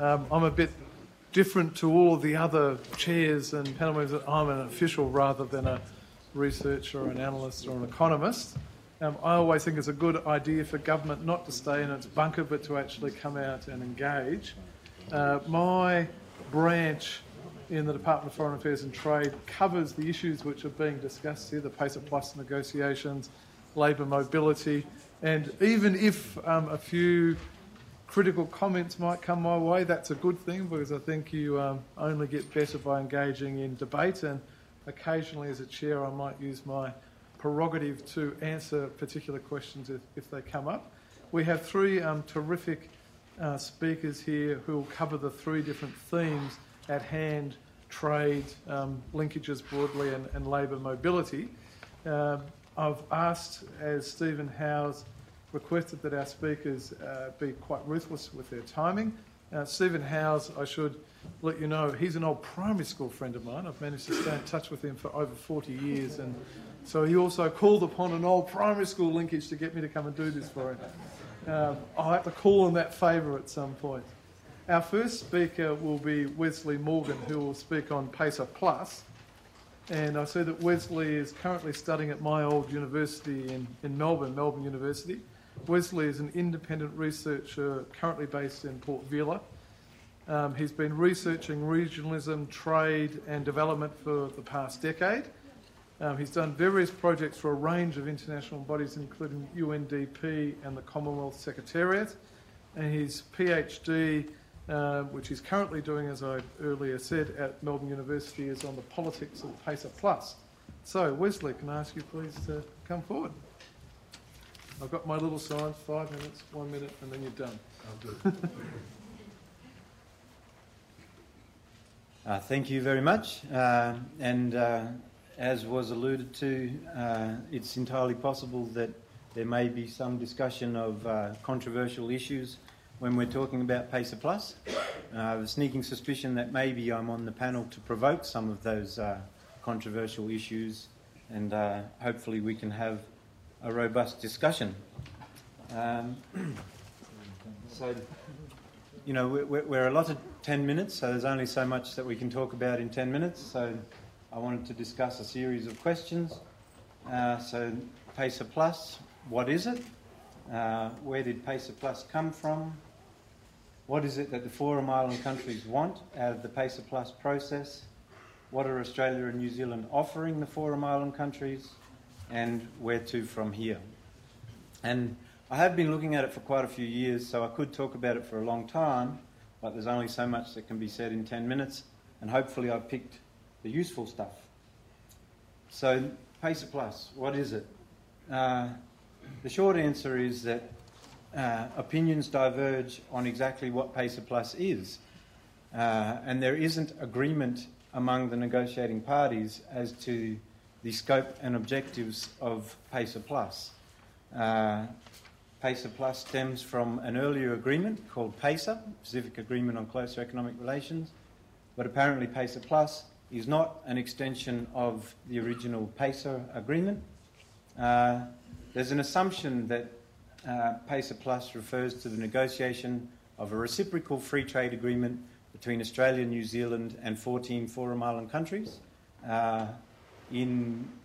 I'm a bit different to all of the other chairs and panel members. I'm an official rather than a researcher or an analyst or an economist. I always think it's a good idea for government not to stay in its bunker but to actually come out and engage. My branch in the Department of Foreign Affairs and Trade covers the issues which are being discussed here, the PACER Plus negotiations, labour mobility, and even if a few critical comments might come my way, that's a good thing, because I think you only get better by engaging in debate, and occasionally as a chair I might use my prerogative to answer particular questions if they come up. We have three terrific speakers here who will cover the three different themes at hand: trade, linkages broadly, and labour mobility. I've asked, as Stephen Howes requested, that our speakers be quite ruthless with their timing. Stephen Howes, I should let you know, he's an old primary school friend of mine. I've managed to stay in touch with him for over 40 years, and so he also called upon an old primary school linkage to get me to come and do this for him. I'll have to call in that favour at some point. Our first speaker will be Wesley Morgan, who will speak on PACER Plus. And I see that Wesley is currently studying at my old university in Melbourne, Melbourne University. Wesley is an independent researcher currently based in Port Vila. He's been researching regionalism, trade and development for the past decade. He's done various projects for a range of international bodies, including UNDP and the Commonwealth Secretariat. And his PhD, which he's currently doing, as I earlier said, at Melbourne University, is on the politics of PACER Plus. So, Wesley, can I ask you please to come forward? I've got my little signs, 5 minutes, 1 minute, and then you're done. I'll do it. Thank you very much. As was alluded to, it's entirely possible that there may be some discussion of controversial issues when we're talking about PACER Plus. I have a sneaking suspicion that maybe I'm on the panel to provoke some of those controversial issues, and hopefully we can have a robust discussion. So, you know, we're allotted 10 minutes, so there's only so much that we can talk about in 10 minutes. So I wanted to discuss a series of questions. So PACER Plus, what is it? Where did PACER Plus come from? What is it that the Forum Island countries want out of the PACER Plus process? What are Australia and New Zealand offering the Forum Island countries? And where to from here? And I have been looking at it for quite a few years, so I could talk about it for a long time, but there's only so much that can be said in 10 minutes, and hopefully I've picked the useful stuff. So, PACER Plus, what is it? The short answer is that opinions diverge on exactly what PACER Plus is, and there isn't agreement among the negotiating parties as to the scope and objectives of PACER Plus. PACER Plus stems from an earlier agreement called PACER, Pacific Agreement on Closer Economic Relations, but apparently PACER Plus is not an extension of the original PACER agreement. There's an assumption that PACER Plus refers to the negotiation of a reciprocal free trade agreement between Australia, New Zealand and 14 Forum Island countries in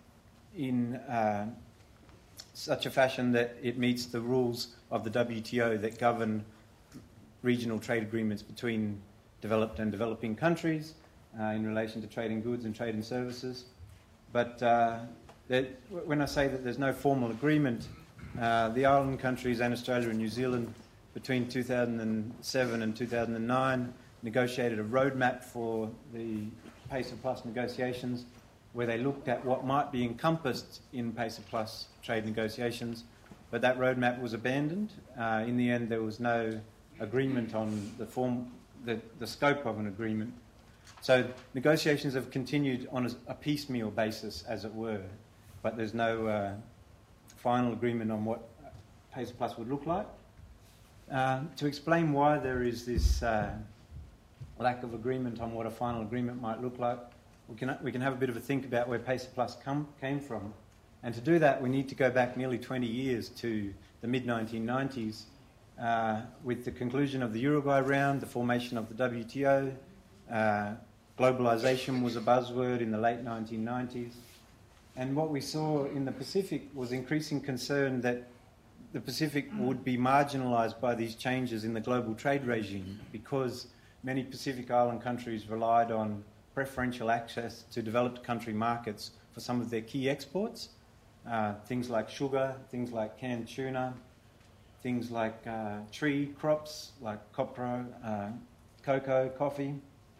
such a fashion that it meets the rules of the WTO that govern regional trade agreements between developed and developing countries in relation to trade in goods and trade in services. But when I say that there's no formal agreement, the island countries and Australia and New Zealand between 2007 and 2009 negotiated a roadmap for the PACER Plus negotiations, where they looked at what might be encompassed in PACER Plus trade negotiations, but that roadmap was abandoned. In the end, there was no agreement on the scope of an agreement. So negotiations have continued on a piecemeal basis, as it were, but there's no final agreement on what PACER Plus would look like. To explain why there is this lack of agreement on what a final agreement might look like, we can have a bit of a think about where PACER Plus came from. And to do that, we need to go back nearly 20 years to the mid-1990s, with the conclusion of the Uruguay round, the formation of the WTO, globalisation was a buzzword in the late 1990s. And what we saw in the Pacific was increasing concern that the Pacific would be marginalised by these changes in the global trade regime because many Pacific Island countries relied on preferential access to developed country markets for some of their key exports, things like sugar, things like canned tuna, things like tree crops like copra, cocoa, coffee.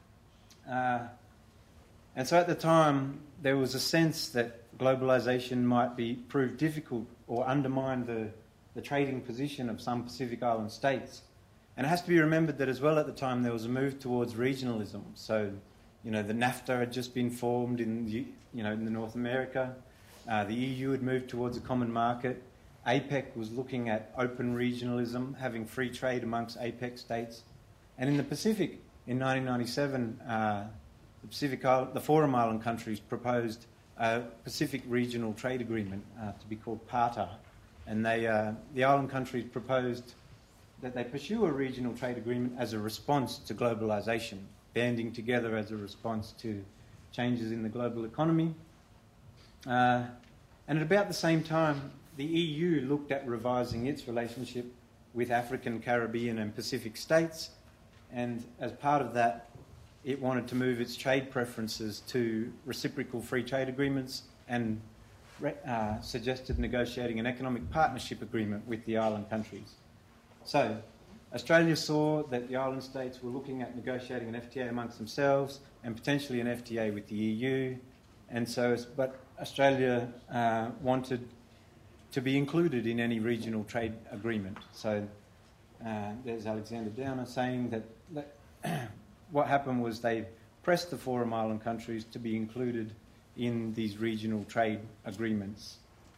And so at the time, there was a sense that globalisation might prove difficult or undermine the trading position of some Pacific Island states. And it has to be remembered that as well at the time there was a move towards regionalism. So, the NAFTA had just been formed in North America. The EU had moved towards a common market. APEC was looking at open regionalism, having free trade amongst APEC states. And in the Pacific, in 1997, the Forum Island countries proposed a Pacific Regional Trade Agreement to be called PATA. And the island countries proposed that they pursue a regional trade agreement as a response to globalisation, banding together as a response to changes in the global economy. And at about the same time, the EU looked at revising its relationship with African, Caribbean and Pacific states, and as part of that, it wanted to move its trade preferences to reciprocal free trade agreements and suggested negotiating an economic partnership agreement with the island countries. So, Australia saw that the island states were looking at negotiating an FTA amongst themselves and potentially an FTA with the EU, but Australia wanted to be included in any regional trade agreement. So there's Alexander Downer saying that what happened was they pressed the Forum Island countries to be included in these regional trade agreements.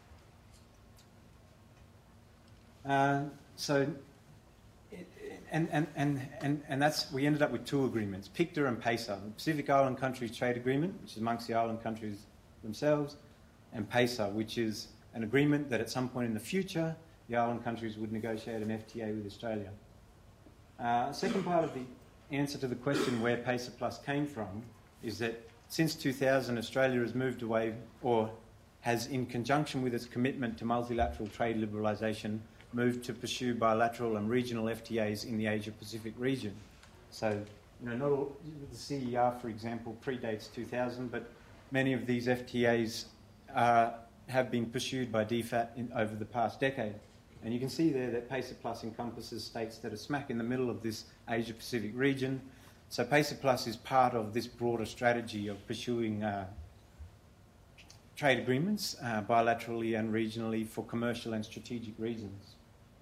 We ended up with two agreements, PICTA and PESA, the Pacific Island Countries Trade Agreement, which is amongst the island countries themselves, and PESA, which is an agreement that at some point in the future the island countries would negotiate an FTA with Australia. Second part of the answer to the question where PESA Plus came from is that since 2000 Australia has moved away, or has in conjunction with its commitment to multilateral trade liberalisation, moved to pursue bilateral and regional FTAs in the Asia-Pacific region. So, not all, the CER, for example, predates 2000, but many of these FTAs have been pursued by DFAT over the past decade. And you can see there that PESA Plus encompasses states that are smack in the middle of this Asia-Pacific region. So PESA Plus is part of this broader strategy of pursuing trade agreements bilaterally and regionally for commercial and strategic reasons.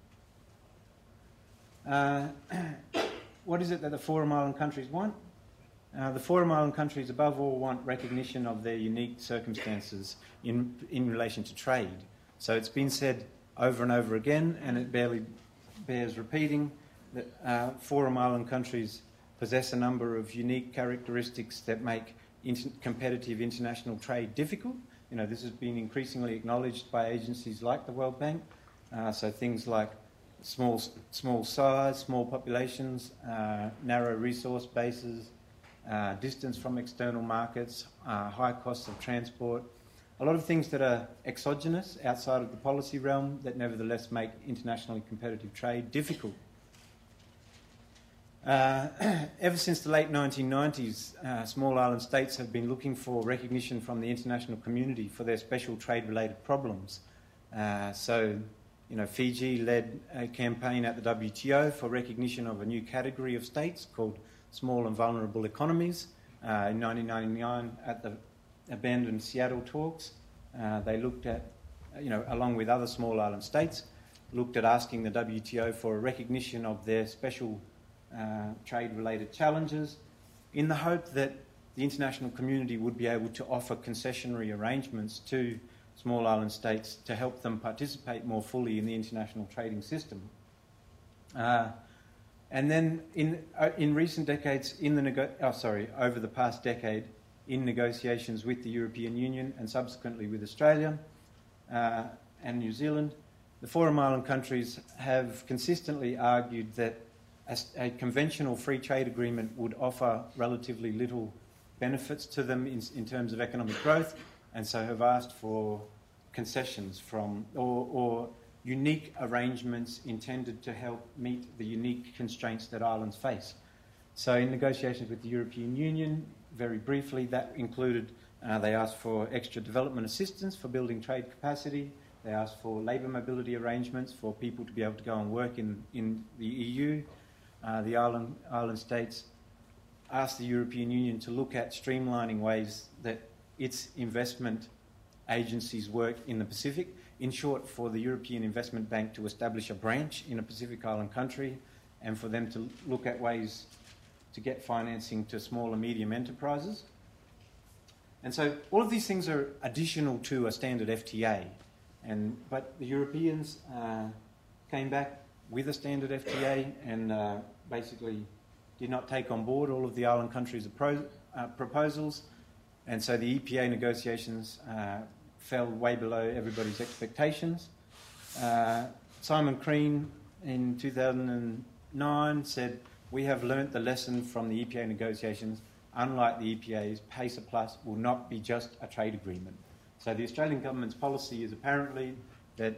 What is it that the Forum Island countries want? The Forum Island countries above all want recognition of their unique circumstances in relation to trade. So it's been said over and over again, and it barely bears repeating, that Forum Island countries possess a number of unique characteristics that make competitive international trade difficult. This has been increasingly acknowledged by agencies like the World Bank. So things like small size, small populations, narrow resource bases, distance from external markets, high costs of transport, a lot of things that are exogenous outside of the policy realm that nevertheless make internationally competitive trade difficult. Ever since the late 1990s, small island states have been looking for recognition from the international community for their special trade-related problems. Fiji led a campaign at the WTO for recognition of a new category of states called small and vulnerable economies. In 1999, at the abandoned Seattle talks, they looked at, along with other small island states, looked at asking the WTO for a recognition of their special trade-related challenges in the hope that the international community would be able to offer concessionary arrangements to small island states to help them participate more fully in the international trading system. And then in recent decades, over the past decade, in negotiations with the European Union and subsequently with Australia and New Zealand, the Forum Island countries have consistently argued that a conventional free trade agreement would offer relatively little benefits to them in terms of economic growth, and so have asked for concessions from or unique arrangements intended to help meet the unique constraints that islands face. So in negotiations with the European Union, very briefly, that included they asked for extra development assistance for building trade capacity. They asked for labour mobility arrangements for people to be able to go and work in the EU. The island states asked the European Union to look at streamlining ways that its investment agencies work in the Pacific. In short, for the European Investment Bank to establish a branch in a Pacific Island country and for them to look at ways to get financing to small and medium enterprises. And so all of these things are additional to a standard FTA. But the Europeans came back with a standard FTA and basically did not take on board all of the island countries' proposals. And so the EPA negotiations fell way below everybody's expectations. Simon Crean in 2009 said, "We have learnt the lesson from the EPA negotiations. Unlike the EPA's, PACER Plus will not be just a trade agreement." So the Australian government's policy is apparently that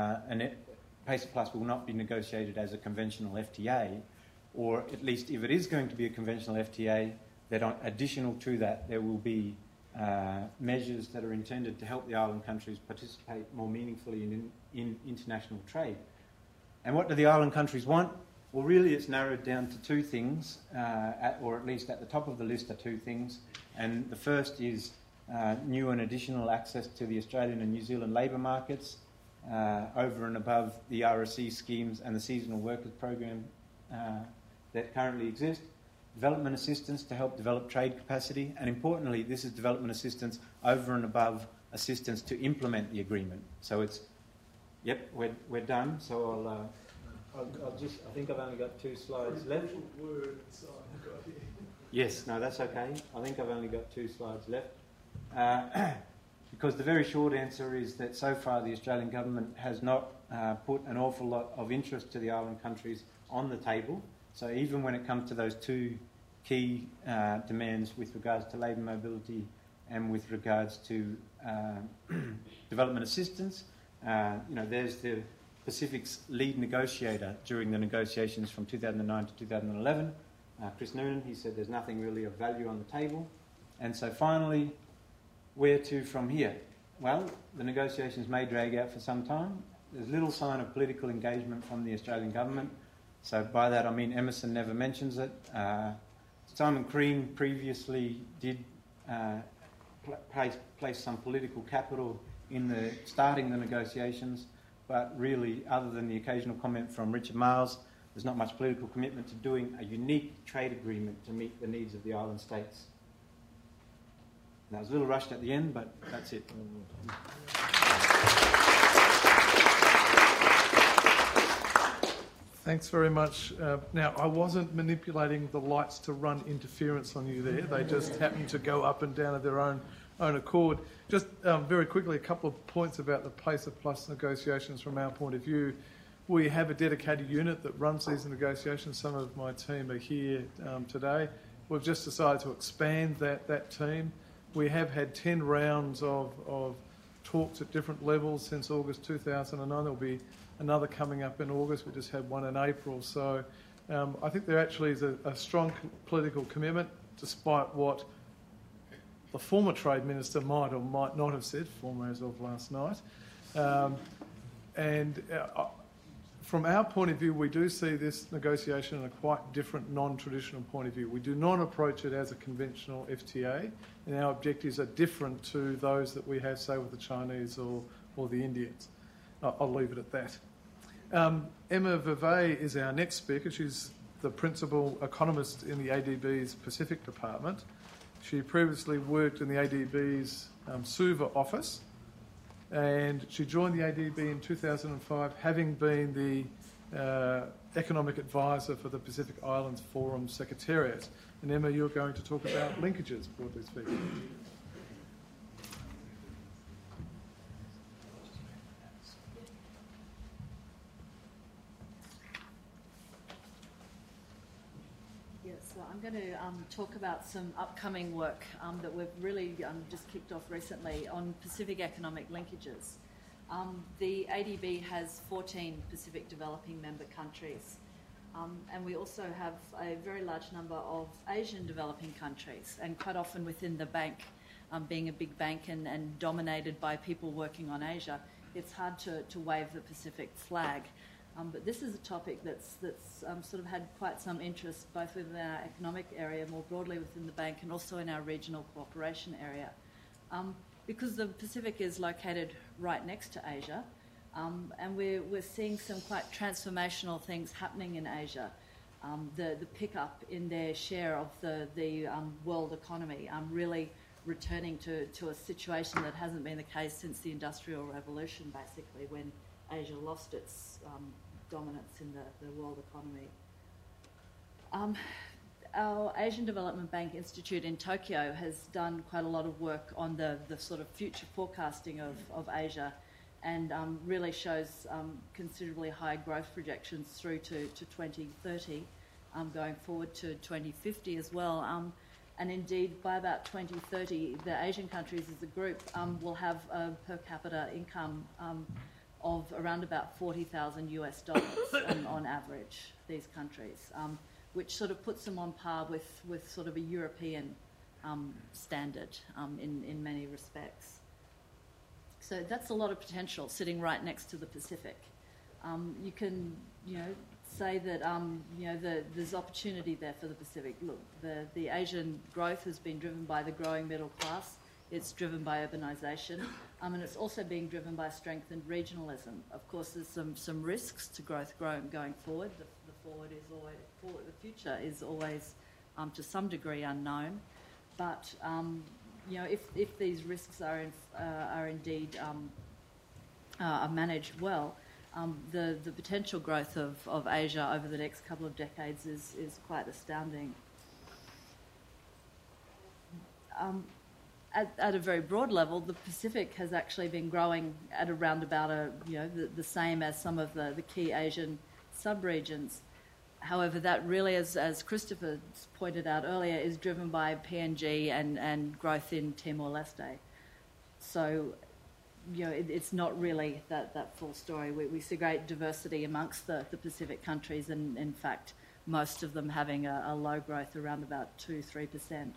PACER Plus will not be negotiated as a conventional FTA, or at least if it is going to be a conventional FTA, that additional to that there will be measures that are intended to help the island countries participate more meaningfully in international trade. And what do the island countries want? Well, really it's narrowed down to two things, or at least at the top of the list are two things. And the first is new and additional access to the Australian and New Zealand labour markets over and above the RSE schemes and the seasonal workers program that currently exist. Development assistance to help develop trade capacity, and importantly, this is development assistance over and above assistance to implement the agreement. So it's, yep, we're done. So I'll just, I think I've only got 2 slides left. Yes, no, that's okay. I think I've only got 2 slides left. Because the very short answer is that so far the Australian government has not put an awful lot of interest to the island countries on the table. So even when it comes to those 2 key demands with regards to labour mobility and with regards to development assistance, there's the Pacific's lead negotiator during the negotiations from 2009 to 2011, Chris Noonan. He said there's nothing really of value on the table. And so finally, where to from here? Well, the negotiations may drag out for some time. There's little sign of political engagement from the Australian government. So by that I mean Emerson never mentions it. Simon Crean previously did place some political capital in starting the negotiations, but really, other than the occasional comment from Richard Marles, there's not much political commitment to doing a unique trade agreement to meet the needs of the island states. That was a little rushed at the end, but that's it. Thanks very much. Now, I wasn't manipulating the lights to run interference on you there. They just happened to go up and down of their own accord. Just very quickly, a couple of points about the PACER Plus negotiations from our point of view. We have a dedicated unit that runs these negotiations. Some of my team are here today. We've just decided to expand that team. We have had 10 rounds of talks at different levels since August 2009. There'll be another coming up in August. We just had one in April. So I think there actually is a strong political commitment, despite what the former Trade Minister might or might not have said, former as of last night. From our point of view, we do see this negotiation in a quite different, non-traditional point of view. We do not approach it as a conventional FTA, and our objectives are different to those that we have, say, with the Chinese or the Indians. I'll leave it at that. Emma Vevey is our next speaker. She's the principal economist in the ADB's Pacific Department. She previously worked in the ADB's Suva office, and she joined the ADB in 2005, having been the economic advisor for the Pacific Islands Forum Secretariat. And Emma, you're going to talk about linkages, broadly speaking. I'm going to talk about some upcoming work that we've really just kicked off recently on Pacific economic linkages. The ADB has 14 Pacific developing member countries, and we also have a very large number of Asian developing countries, and quite often within the bank, being a big bank and dominated by people working on Asia, it's hard to wave the Pacific flag. But this is a topic that's sort of had quite some interest both within our economic area, more broadly within the bank, and also in our regional cooperation area. Because the Pacific is located right next to Asia, and we're seeing some quite transformational things happening in Asia. The pickup in their share of the world economy, really returning to a situation that hasn't been the case since the Industrial Revolution, basically, when Asia lost its dominance in the world economy. Our Asian Development Bank Institute in Tokyo has done quite a lot of work on the sort of future forecasting of Asia, and really shows considerably high growth projections through to 2030, going forward to 2050 as well. And indeed, by about 2030, the Asian countries as a group will have a per capita income of around about $40,000 US on average, these countries, which sort of puts them on par with sort of a European standard in many respects. So that's a lot of potential sitting right next to the Pacific. You can, say that there's opportunity there for the Pacific. Look, the Asian growth has been driven by the growing middle class. It's driven by urbanisation, and it's also being driven by strengthened regionalism. Of course, there's some risks to growth going forward. The future is always to some degree unknown, but if these risks are indeed managed well, the potential growth of Asia over the next couple of decades is quite astounding. At a very broad level, the Pacific has actually been growing at around about the same as some of the key Asian sub-regions. However, that really, as Christopher pointed out earlier, is driven by PNG and growth in Timor-Leste. So, it's not really that full story. We see great diversity amongst the Pacific countries, and in fact, most of them having a low growth around about 2-3%.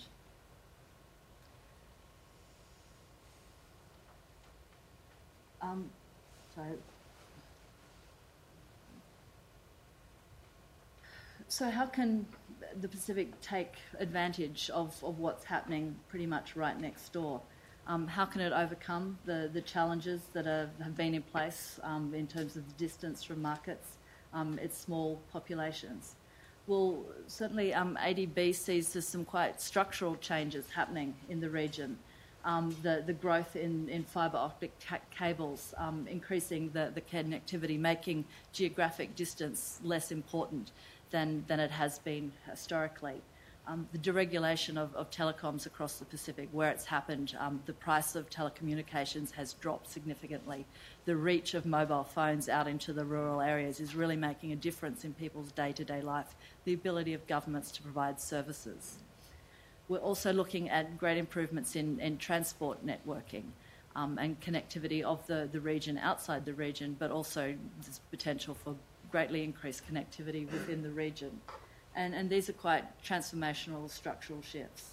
So how can the Pacific take advantage of what's happening pretty much right next door? How can it overcome the challenges that have been in place in terms of the distance from markets, its small populations? Well, certainly ADB sees there's some quite structural changes happening in the region. The growth in fibre optic cables, increasing the connectivity, making geographic distance less important than it has been historically. The deregulation of telecoms across the Pacific, where it's happened, the price of telecommunications has dropped significantly. The reach of mobile phones out into the rural areas is really making a difference in people's day-to-day life, the ability of governments to provide services. We're also looking at great improvements in transport networking and connectivity of the region outside the region, but also there's potential for greatly increased connectivity within the region. And these are quite transformational structural shifts.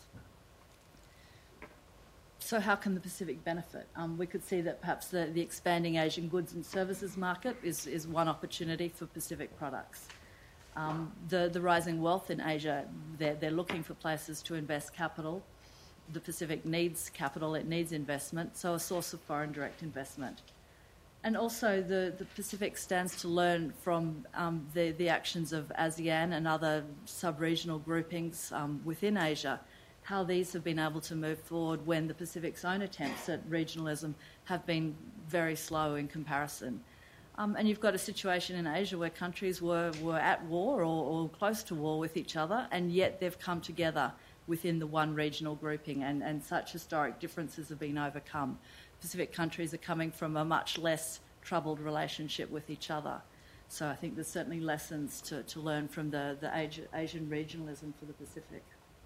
So how can the Pacific benefit? We could see that perhaps the expanding Asian goods and services market is one opportunity for Pacific products. The rising wealth in Asia, they're looking for places to invest capital. The Pacific needs capital, it needs investment, so a source of foreign direct investment. And also the Pacific stands to learn from the actions of ASEAN and other sub-regional groupings within Asia, how these have been able to move forward when the Pacific's own attempts at regionalism have been very slow in comparison. And you've got a situation in Asia where countries were at war or close to war with each other, and yet they've come together within the one regional grouping, and such historic differences have been overcome. Pacific countries are coming from a much less troubled relationship with each other. So I think there's certainly lessons to learn from the Asian regionalism for the Pacific.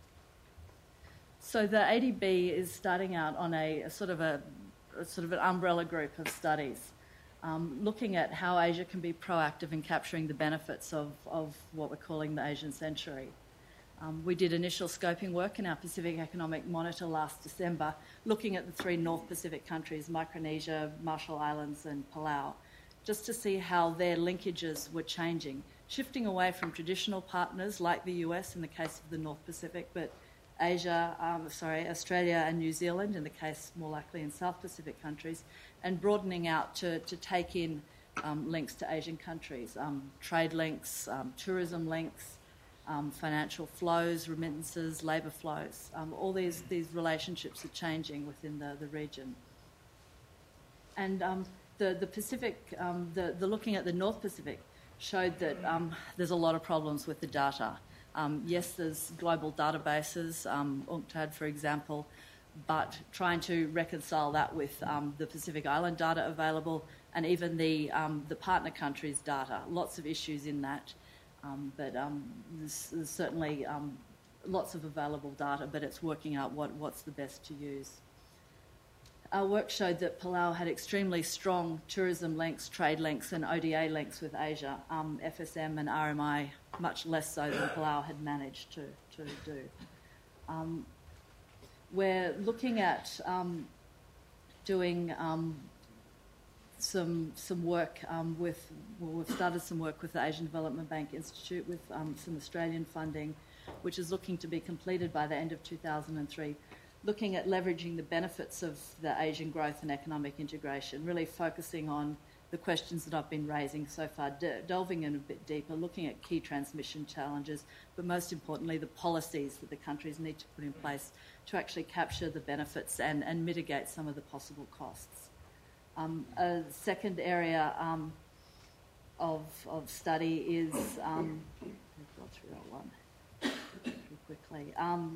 So the ADB is starting out on a sort of an umbrella group of studies, looking at how Asia can be proactive in capturing the benefits of what we're calling the Asian century. We did initial scoping work in our Pacific Economic Monitor last December, looking at the 3 North Pacific countries, Micronesia, Marshall Islands and Palau, just to see how their linkages were changing, shifting away from traditional partners like the US in the case of the North Pacific, but Australia and New Zealand in the case more likely in South Pacific countries, and broadening out to take in links to Asian countries, trade links, tourism links, financial flows, remittances, labour flows. All these relationships are changing within the region. And the Pacific, the looking at the North Pacific showed that there's a lot of problems with the data. Yes, there's global databases, UNCTAD for example, but trying to reconcile that with the Pacific Island data available and even the partner countries' data. Lots of issues in that, but there's certainly lots of available data, but it's working out what's the best to use. Our work showed that Palau had extremely strong tourism links, trade links and ODA links with Asia, FSM and RMI much less so than Palau had managed to do. We're looking at doing some work we've started some work with the Asian Development Bank Institute with some Australian funding, which is looking to be completed by the end of 2003. Looking at leveraging the benefits of the Asian growth and economic integration, really focusing on the questions that I've been raising so far, delving in a bit deeper, looking at key transmission challenges, but most importantly, the policies that the countries need to put in place to actually capture the benefits and mitigate some of the possible costs. A second area of study is, we've got through that one pretty quickly,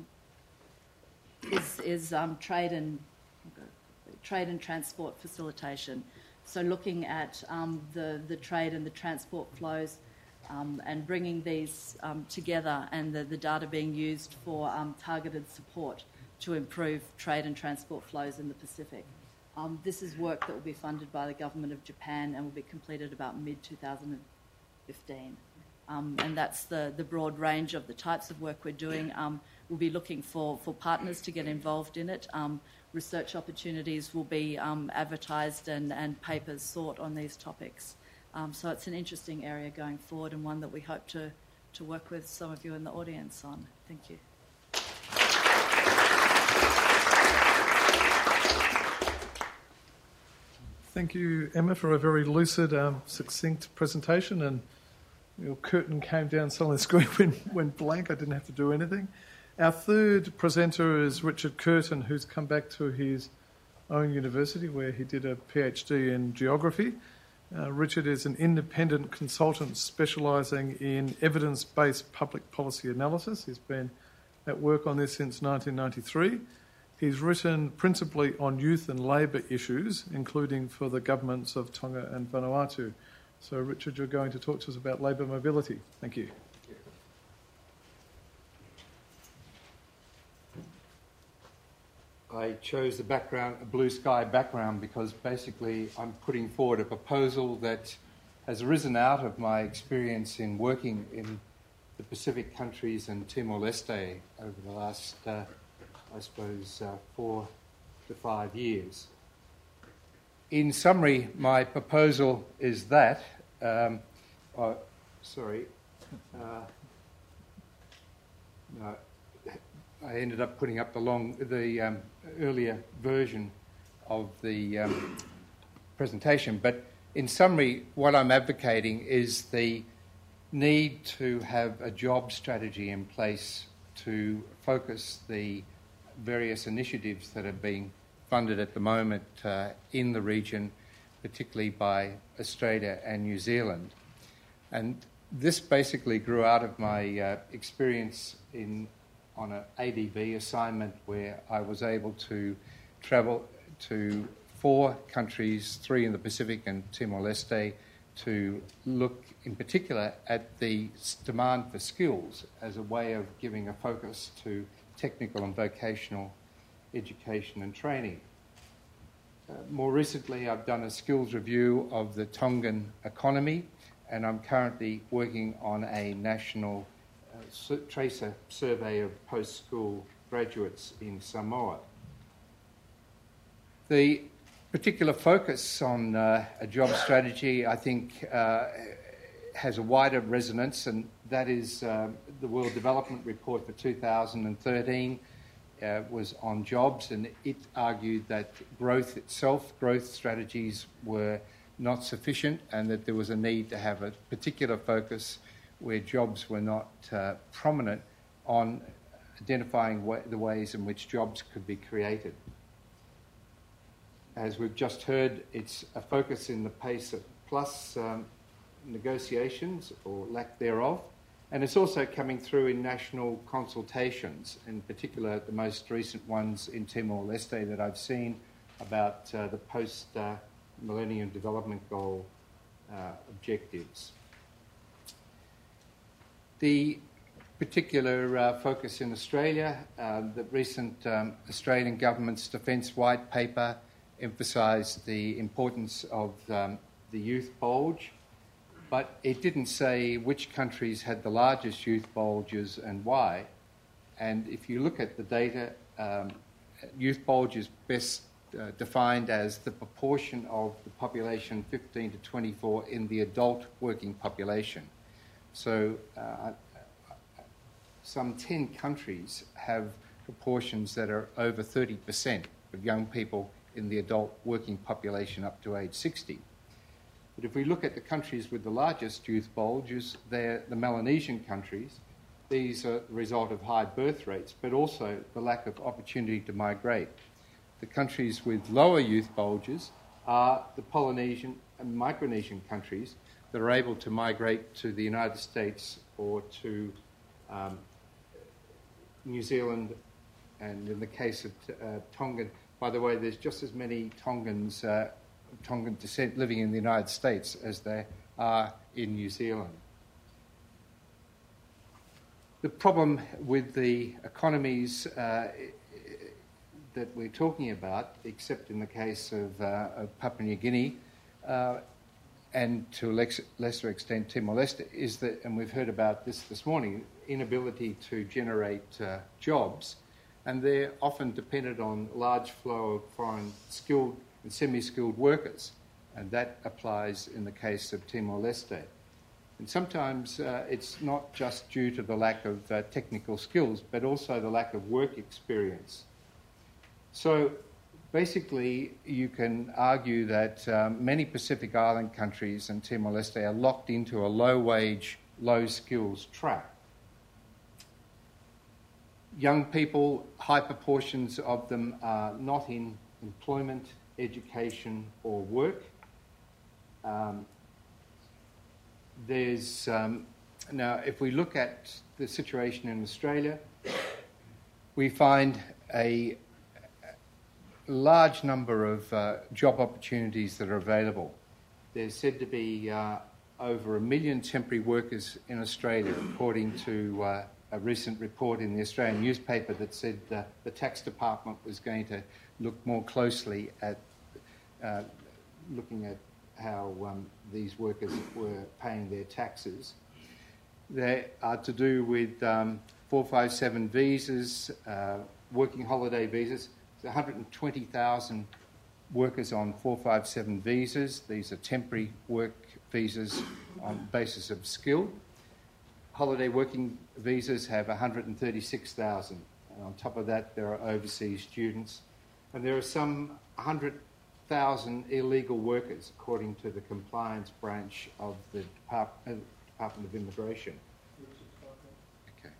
is trade and transport facilitation. So looking at the trade and the transport flows and bringing these together and the data being used for targeted support to improve trade and transport flows in the Pacific. This is work that will be funded by the government of Japan and will be completed about mid-2015. And that's the broad range of the types of work we're doing. We'll be looking for partners to get involved in it. Research opportunities will be advertised and papers sought on these topics. So it's an interesting area going forward and one that we hope to work with some of you in the audience on. Thank you. Thank you, Emma, for a very lucid, succinct presentation. And your curtain came down suddenly, the screen went blank. I didn't have to do anything. Our third presenter is Richard Curtin, who's come back to his own university where he did a PhD in geography. Richard is an independent consultant specialising in evidence-based public policy analysis. He's been at work on this since 1993. He's written principally on youth and labour issues, including for the governments of Tonga and Vanuatu. So, Richard, you're going to talk to us about labour mobility. Thank you. I chose the background, a blue sky background, because basically I'm putting forward a proposal that has arisen out of my experience in working in the Pacific countries and Timor-Leste over the last, 4 to 5 years. In summary, my proposal is that, I ended up putting up the earlier version of the presentation. But in summary, what I'm advocating is the need to have a job strategy in place to focus the various initiatives that are being funded at the moment in the region, particularly by Australia and New Zealand. And this basically grew out of my experience on an ADB assignment where I was able to travel to 4 countries, 3 in the Pacific and Timor-Leste, to look in particular at the demand for skills as a way of giving a focus to technical and vocational education and training. More recently, I've done a skills review of the Tongan economy, and I'm currently working on a national tracer survey of post-school graduates in Samoa. The particular focus on a job strategy, I think, has a wider resonance, and that is the World Development Report for 2013 was on jobs, and it argued that growth strategies were not sufficient, and that there was a need to have a particular focus where jobs were not prominent on identifying the ways in which jobs could be created. As we've just heard, it's a focus in the PACE Plus negotiations, or lack thereof, and it's also coming through in national consultations, in particular the most recent ones in Timor-Leste that I've seen about the post-Millennium Development Goal objectives. The particular focus in Australia, the recent Australian government's Defence White Paper emphasised the importance of the youth bulge, but it didn't say which countries had the largest youth bulges and why. And if you look at the data, youth bulge is best defined as the proportion of the population 15 to 24 in the adult working population. So some 10 countries have proportions that are over 30% of young people in the adult working population up to age 60. But if we look at the countries with the largest youth bulges, they're the Melanesian countries. These are the result of high birth rates, but also the lack of opportunity to migrate. The countries with lower youth bulges are the Polynesian and Micronesian countries that are able to migrate to the United States or to New Zealand, and in the case of Tongan, by the way, there's just as many Tongans, Tongan descent living in the United States as there are in New Zealand. The problem with the economies that we're talking about, except in the case of Papua New Guinea, and to a lesser extent Timor-Leste, is that, and we've heard about this morning, inability to generate jobs, and they're often dependent on large flow of foreign skilled and semi-skilled workers, and that applies in the case of Timor-Leste. And sometimes it's not just due to the lack of technical skills, but also the lack of work experience. So basically, you can argue that many Pacific Island countries and Timor-Leste are locked into a low-wage, low-skills trap. Young people, high proportions of them are not in employment, education or work. Now, if we look at the situation in Australia, we find a large number of job opportunities that are available. There's said to be over 1 million temporary workers in Australia, according to a recent report in the Australian newspaper that said the tax department was going to look more closely at looking at how these workers were paying their taxes. They are to do with 457 visas, working holiday visas. There's 120,000 workers on 457 visas. These are temporary work visas on the basis of skill. Holiday working visas have 136,000. And on top of that, there are overseas students. And there are some 100,000 illegal workers, according to the compliance branch of the Department of Immigration. Okay.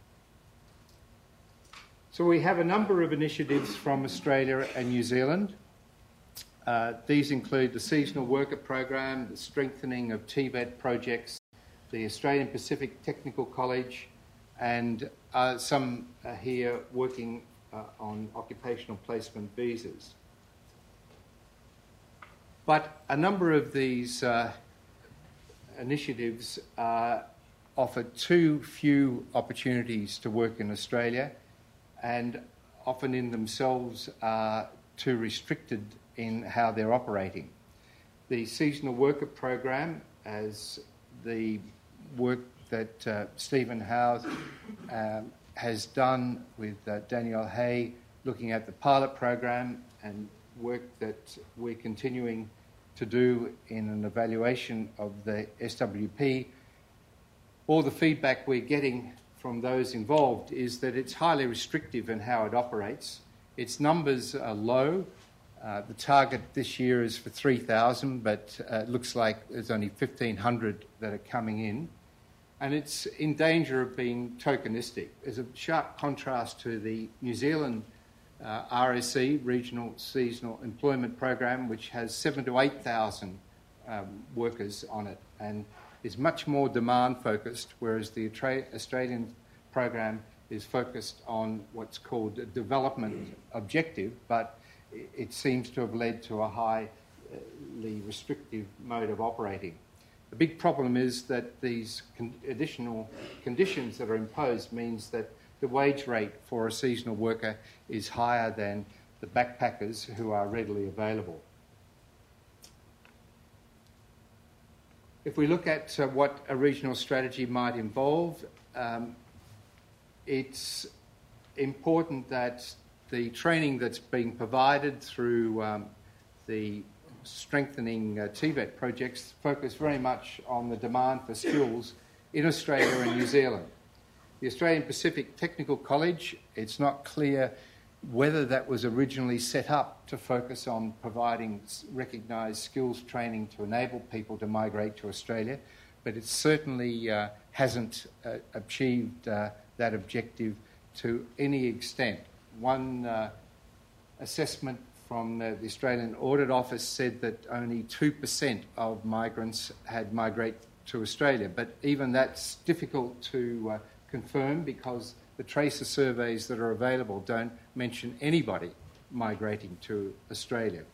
So we have a number of initiatives from Australia and New Zealand. These include the Seasonal Worker Program, the strengthening of TVET projects, the Australian Pacific Technical College, and some are here working on occupational placement visas. But a number of these initiatives offer too few opportunities to work in Australia, and often in themselves are too restricted in how they're operating. The seasonal worker program, as the work that Stephen Howes has done with Danielle Hay, looking at the pilot program, and work that we're continuing to do in an evaluation of the SWP, all the feedback we're getting from those involved is that it's highly restrictive in how it operates. Its numbers are low. The target this year is for 3,000, but it looks like there's only 1,500 that are coming in. And it's in danger of being tokenistic. There's a sharp contrast to the New Zealand RSE, Regional Seasonal Employment Program, which has 7,000 to 8,000 workers on it and is much more demand focused, whereas the Australian program is focused on what's called a development objective, but it seems to have led to a highly restrictive mode of operating. The big problem is that these additional conditions that are imposed means that the wage rate for a seasonal worker is higher than the backpackers who are readily available. If we look at what a regional strategy might involve, it's important that the training that's being provided through the strengthening TVET projects focus very much on the demand for skills in Australia and New Zealand. The Australian Pacific Technical College, it's not clear whether that was originally set up to focus on providing recognised skills training to enable people to migrate to Australia, but it certainly hasn't achieved that objective to any extent. One assessment from the Australian Audit Office said that only 2% of migrants had migrated to Australia, but even that's difficult to confirm because the tracer surveys that are available don't mention anybody migrating to Australia.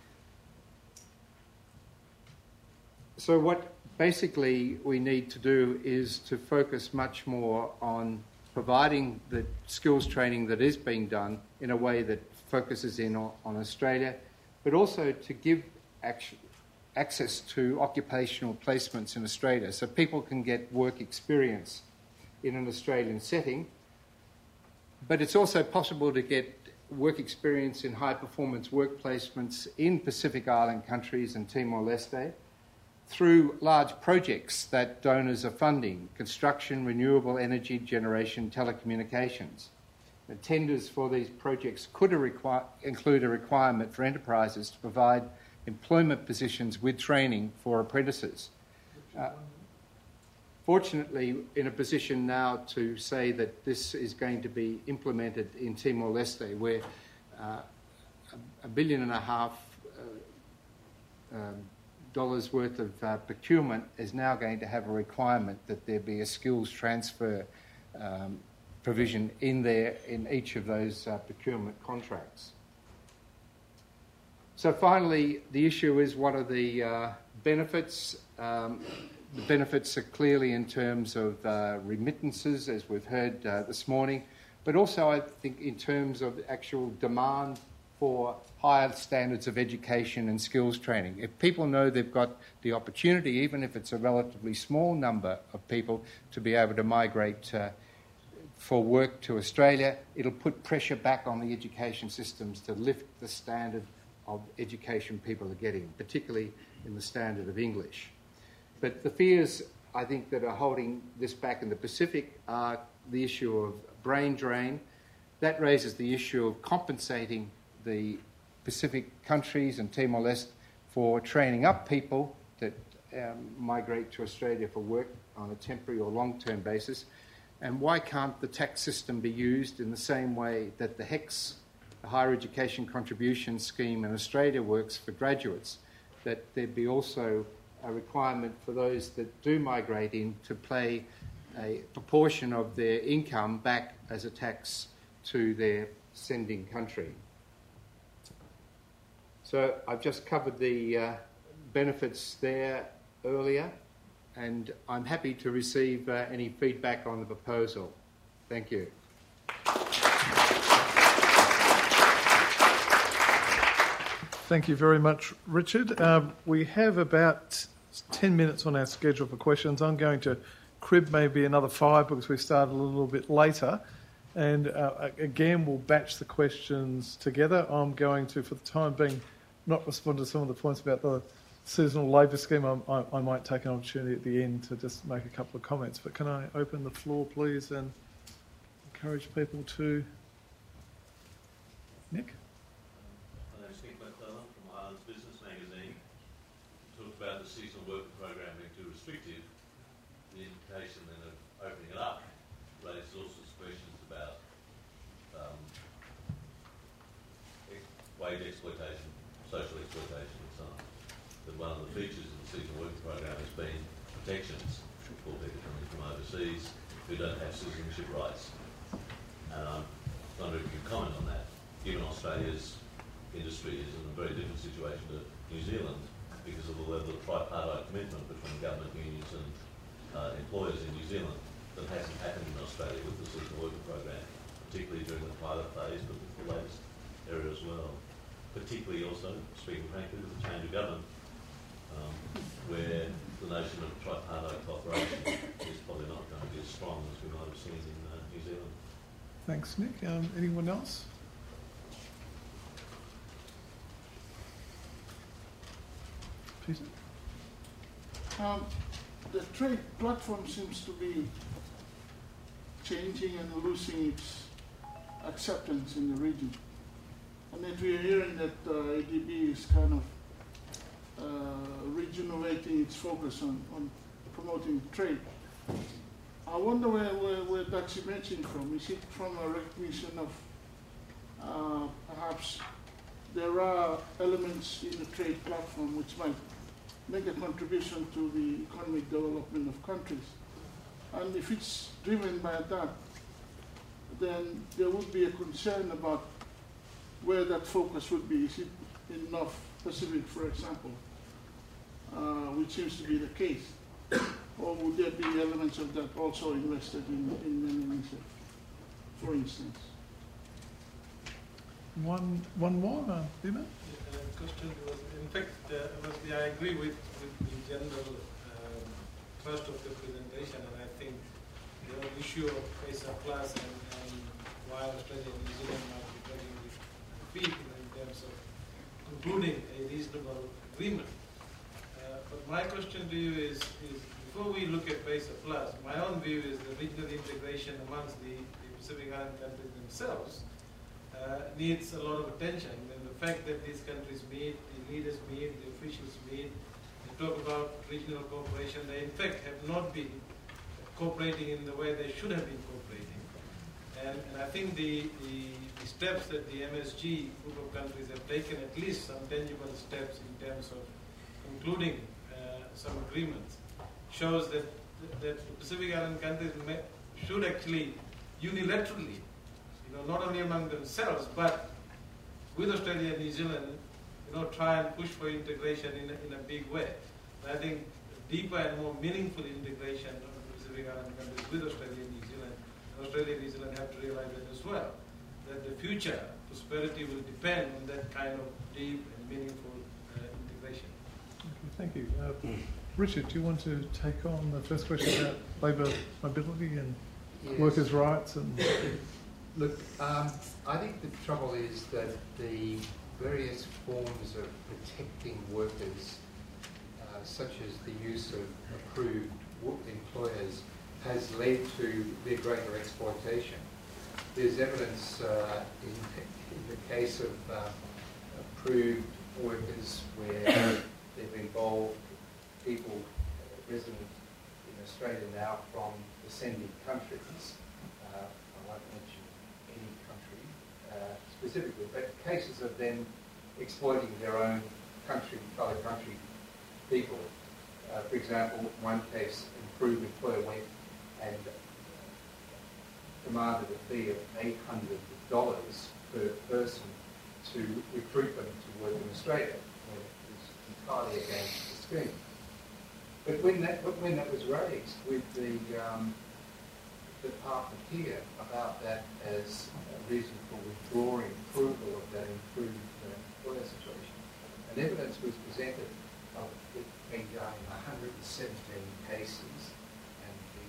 So what basically we need to do is to focus much more on providing the skills training that is being done in a way that focuses in on Australia, but also to give access to occupational placements in Australia so people can get work experience in an Australian setting. But it's also possible to get work experience in high-performance work placements in Pacific Island countries and Timor-Leste through large projects that donors are funding: construction, renewable energy generation, telecommunications. The tenders for these projects could include a requirement for enterprises to provide employment positions with training for apprentices. Fortunately, in a position now to say that this is going to be implemented in Timor-Leste, where $1.5 billion worth of procurement is now going to have a requirement that there be a skills transfer provision in each of those procurement contracts. So finally, the issue is, what are the benefits? The benefits are clearly in terms of remittances, as we've heard this morning, but also I think in terms of actual demand for higher standards of education and skills training. If people know they've got the opportunity, even if it's a relatively small number of people, to be able to migrate for work to Australia, it'll put pressure back on the education systems to lift the standard of education people are getting, particularly in the standard of English. But the fears, I think, that are holding this back in the Pacific are the issue of brain drain. That raises the issue of compensating the Pacific countries and Timor-Leste for training up people that migrate to Australia for work on a temporary or long-term basis. And why can't the tax system be used in the same way that the HECS, the Higher Education Contribution Scheme in Australia, works for graduates, that there be also a requirement for those that do migrate in to pay a proportion of their income back as a tax to their sending country. So I've just covered the benefits there earlier. and I'm happy to receive any feedback on the proposal. Thank you. Thank you very much, Richard. We have about 10 minutes on our schedule for questions. I'm going to crib maybe another 5 because we started a little bit later. And again, we'll batch the questions together. I'm going to, for the time being, not respond to some of the points about the seasonal labour scheme. I might take an opportunity at the end to just make a couple of comments. But can I open the floor, please, and encourage people to... Nick? My name's Nick McClellan from Ireland's Business Magazine. Talked about the seasonal worker program being too restrictive. The implication then of opening it up raises all sorts of questions about wage exploitation, social exploitation and so on. But one of the features of the seasonal worker program has been protections for people coming from overseas who don't have citizenship rights. And I'm wondering if you could comment on that, given Australia's industry is in a very different situation to New Zealand because of the level of tripartite commitment between government unions and employers in New Zealand that hasn't happened in Australia with the seasonal worker program, particularly during the pilot phase, but with the latest area as well. Particularly also, speaking frankly, with the change of government, where the notion of tripartite cooperation is probably not going to be as strong as we might have seen in New Zealand. Thanks, Nick. Anyone else? Peter? The trade platform seems to be changing and losing its acceptance in the region. And that we are hearing that ADB is kind of regenerating its focus on promoting trade. I wonder where that's emerging from. Is it from a recognition of perhaps there are elements in the trade platform which might make a contribution to the economic development of countries? And if it's driven by that, then there would be a concern about where that focus would be. Is it in North Pacific, for example, which seems to be the case? Or would there be elements of that also invested in Melanesia, for instance? One more, Bima? Question was, in fact, I agree with the general thrust of the presentation, and I think the issue of PESA Plus and why Australia and New Zealand might be dragging their feet in terms of concluding a reasonable agreement. But my question to you is before we look at PESA Plus, my own view is the regional integration amongst the Pacific Island countries themselves needs a lot of attention. And the fact that these countries meet, the leaders meet, the officials meet, they talk about regional cooperation. They in fact have not been cooperating in the way they should have been cooperating. And I think the steps that the MSG group of countries have taken, at least some tangible steps in terms of concluding some agreements, shows that the Pacific Island countries should actually unilaterally, not only among themselves, but with Australia and New Zealand, try and push for integration in a big way. And I think deeper and more meaningful integration of the Pacific Island countries with Australia and New Zealand, Australia and New Zealand have to realize that as well, that the future prosperity will depend on that kind of deep and meaningful integration. Okay, thank you. Richard, do you want to take on the first question about labour mobility and workers' rights? And Look, I think the trouble is that the various forms of protecting workers, such as the use of approved employers, has led to their greater exploitation. There's evidence in the case of approved workers where they've involved people resident in Australia now from descending countries. I won't mention any country specifically, but cases of them exploiting their own country, fellow country people. For example, one case, an approved employer went and demanded a fee of $800 per person to recruit them to work in Australia, when it was entirely against the scheme. But when that was raised with the department here about that as a reason for withdrawing approval of that improved employer situation, and evidence was presented of it being done in 117 cases, and the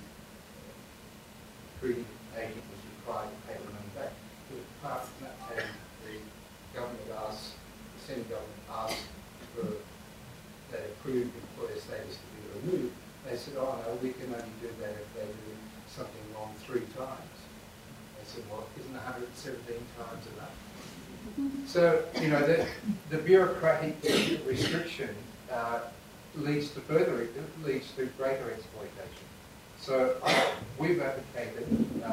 treaty agent was required to pay the money back. The department and the government asked, the Senate government asked for that approved employer status to be removed. They said, oh no, we can only do that if they do something wrong 3 times. They said, well, isn't 117 times enough? So, you know, the bureaucratic restriction leads to greater exploitation. So we've advocated,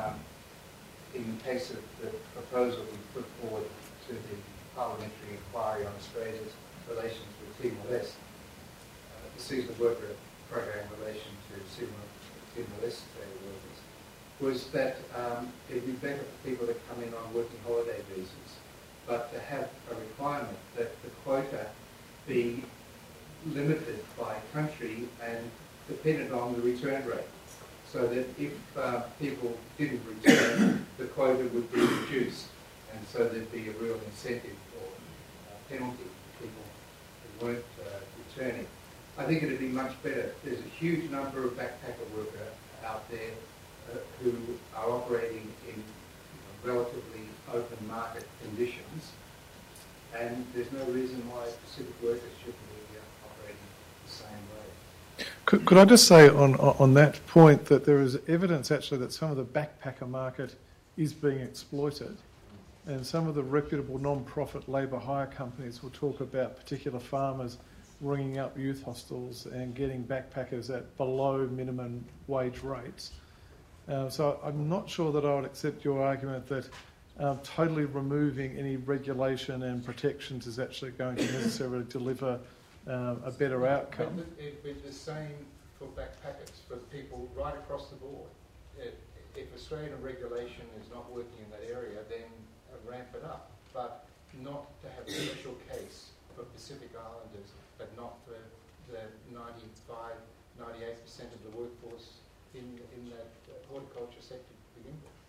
in the case of the proposal we put forward to the parliamentary inquiry on Australia's relations with Timor-Leste, the seasonal worker program in relation to Timor-Leste workers, was that it'd be better for people to come in on working holiday visas, but to have a requirement that the quota be limited by country and dependent on the return rate. So that if people didn't return, the quota would be reduced, and so there'd be a real incentive or penalty for people who weren't returning. I think it'd be much better. There's a huge number of backpacker workers out there who are operating in relatively open market conditions, and there's no reason why Pacific workers shouldn't be operating the same way. Could I just say on that point that there is evidence actually that some of the backpacker market is being exploited, and some of the reputable non-profit labour hire companies will talk about particular farmers ringing up youth hostels and getting backpackers at below minimum wage rates. So I'm not sure that I would accept your argument that totally removing any regulation and protections is actually going to necessarily deliver a better outcome. But it'd be the same for backpackers, for people right across the board. If Australian regulation is not working in that area, then ramp it up, but not to have a special case for Pacific Islanders, but not for the 95, 98% of the workforce in that horticulture sector to begin with.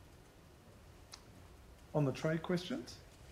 On the trade questions?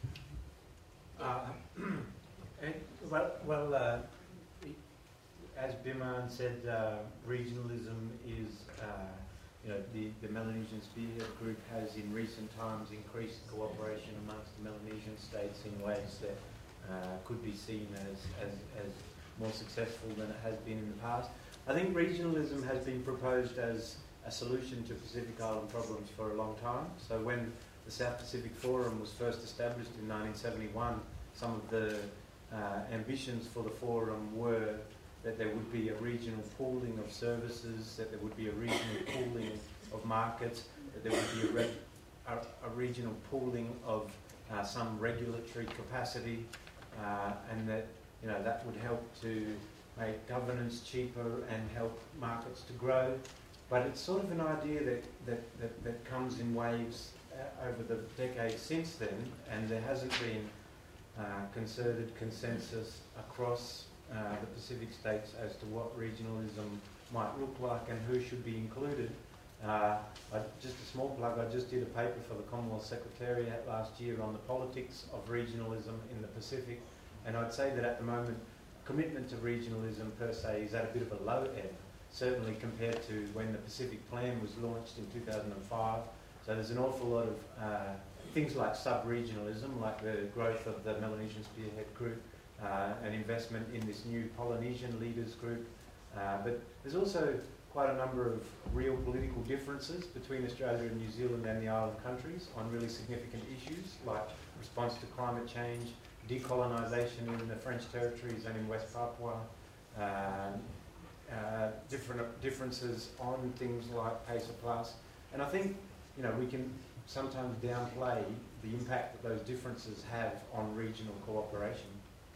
As Biman said, regionalism is, the Melanesian Spearhead Group has in recent times increased cooperation amongst the Melanesian states in ways that could be seen as more successful than it has been in the past. I think regionalism has been proposed as a solution to Pacific Island problems for a long time. So when the South Pacific Forum was first established in 1971, some of the ambitions for the forum were that there would be a regional pooling of services, that there would be a regional pooling of markets, that there would be a regional pooling of some regulatory capacity, and that that would help to make governance cheaper and help markets to grow. But it's sort of an idea that comes in waves over the decades since then, and there hasn't been concerted consensus across the Pacific states as to what regionalism might look like and who should be included. Just a small plug, I just did a paper for the Commonwealth Secretariat last year on the politics of regionalism in the Pacific, and I'd say that at the moment commitment to regionalism per se is at a bit of a low ebb, certainly compared to when the Pacific Plan was launched in 2005. So there's an awful lot of things like sub-regionalism, like the growth of the Melanesian Spearhead Group, an investment in this new Polynesian Leaders Group. But there's also quite a number of real political differences between Australia and New Zealand and the island countries on really significant issues like response to climate change, decolonisation in the French territories and in West Papua, differences on things like PACER Plus. And I think we can sometimes downplay the impact that those differences have on regional cooperation.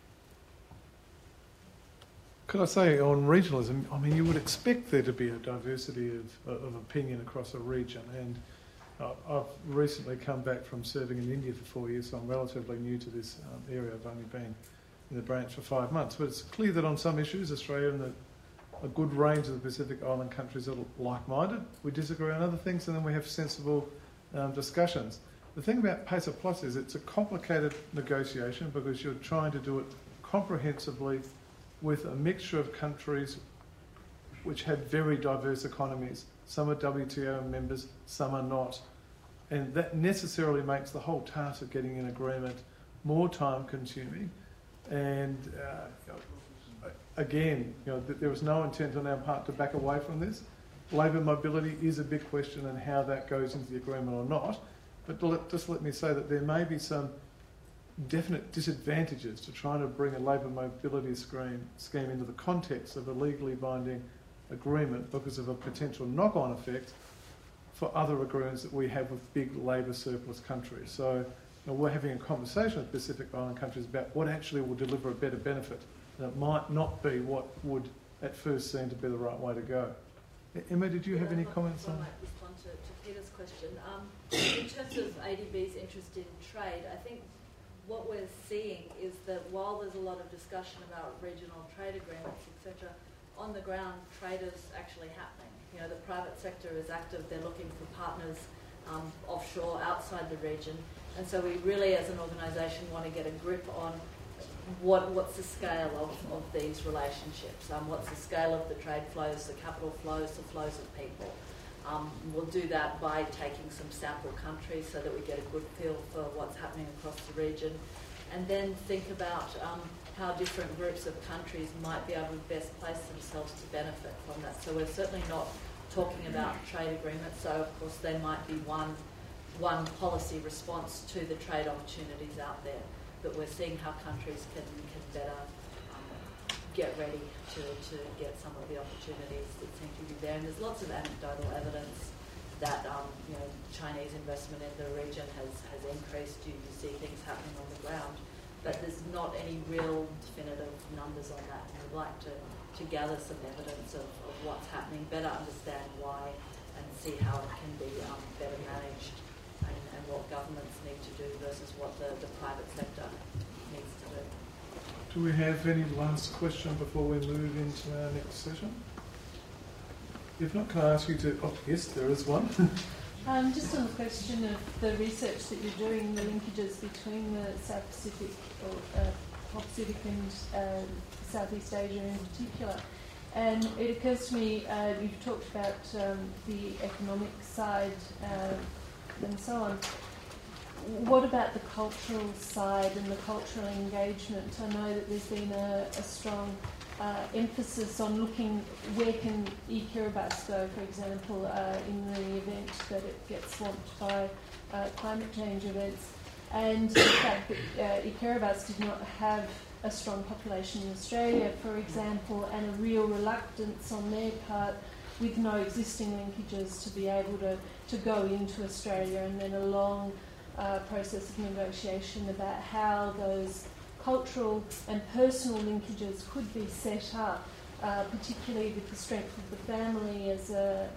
Could I say on regionalism, I mean, you would expect there to be a diversity of opinion across a region, and I've recently come back from serving in India for 4 years, so I'm relatively new to this area. I've only been in the branch for 5 months, but it's clear that on some issues Australia and a good range of the Pacific Island countries are like-minded. We disagree on other things, and then we have sensible discussions. The thing about PESA Plus is it's a complicated negotiation because you're trying to do it comprehensively with a mixture of countries which have very diverse economies. Some are WTO members, some are not. And that necessarily makes the whole task of getting an agreement more time-consuming. And again, there was no intent on our part to back away from this. Labour mobility is a big question, and how that goes into the agreement or not. But just let me say that there may be some definite disadvantages to trying to bring a labour mobility scheme into the context of a legally binding agreement because of a potential knock-on effect for other agreements that we have with big labour surplus countries. So we're having a conversation with Pacific Island countries about what actually will deliver a better benefit. And it might not be what would at first seem to be the right way to go. Emma, did you have any comments on that? I might respond to Peter's question. In terms of ADB's interest in trade, I think what we're seeing is that while there's a lot of discussion about regional trade agreements, etc., on the ground, trade is actually happening. The private sector is active. They're looking for partners offshore, outside the region. And so we really, as an organisation, want to get a grip on what's the scale of these relationships. What's the scale of the trade flows, the capital flows, the flows of people. We'll do that by taking some sample countries so that we get a good feel for what's happening across the region. And then think about how different groups of countries might be able to best place themselves to benefit from that. So we're certainly not talking about trade agreements, so of course they might be one policy response to the trade opportunities out there, but we're seeing how countries can better get ready to get some of the opportunities that seem to be there. And there's lots of anecdotal evidence that Chinese investment in the region has increased. You see things happening on the ground, but there's not any real definitive numbers on that. And we'd like to gather some evidence of what's happening, better understand why, and see how it can be better managed, and what governments need to do versus what the private sector needs to do. Do we have any last question before we move into our next session? If not, can I ask you to... Oh, yes, there is one. Just on the question of the research that you're doing, the linkages between the South Pacific, or Pacific and Southeast Asia in particular. And it occurs to me, you've talked about the economic side and so on. What about the cultural side and the cultural engagement? I know that there's been a strong emphasis on looking where can e-Kiribati go, for example, in the event that it gets swamped by climate change events. And the fact that e-Kiribati did not have a strong population in Australia, for example, and a real reluctance on their part with no existing linkages to be able to go into Australia, and then a long process of negotiation about how those cultural and personal linkages could be set up, particularly with the strength of the family as a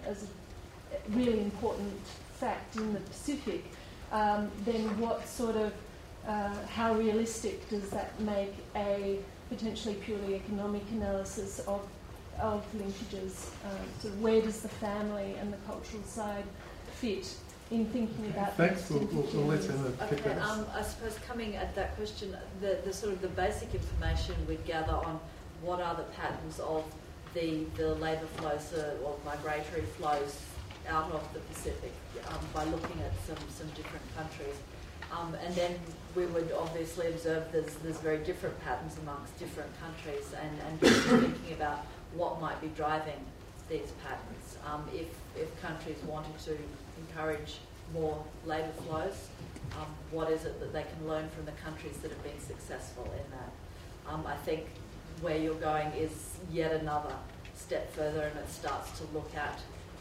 really important fact in the Pacific. Then what sort of, how realistic does that make a potentially purely economic analysis of linkages? So where does the family and the cultural side fit in thinking about Thanks. We'll let Emma pick that up. I suppose coming at that question, the sort of the basic information we'd gather on what are the patterns of the labour flows or migratory flows out of the Pacific by looking at some different countries. And then we would obviously observe there's very different patterns amongst different countries, and just thinking about what might be driving these patterns. If countries wanted to encourage more labour flows, what is it that they can learn from the countries that have been successful in that? I think where you're going is yet another step further, and it starts to look at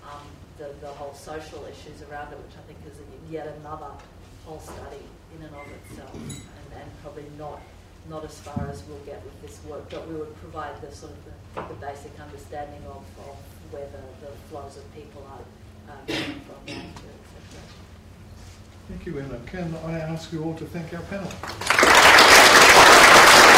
the whole social issues around it, which I think is yet another whole study in and of itself, and probably not as far as we'll get with this work, but we would provide the sort of the basic understanding of where the flows of people are coming from, etc. Thank you, Emma. Can I ask you all to thank our panel?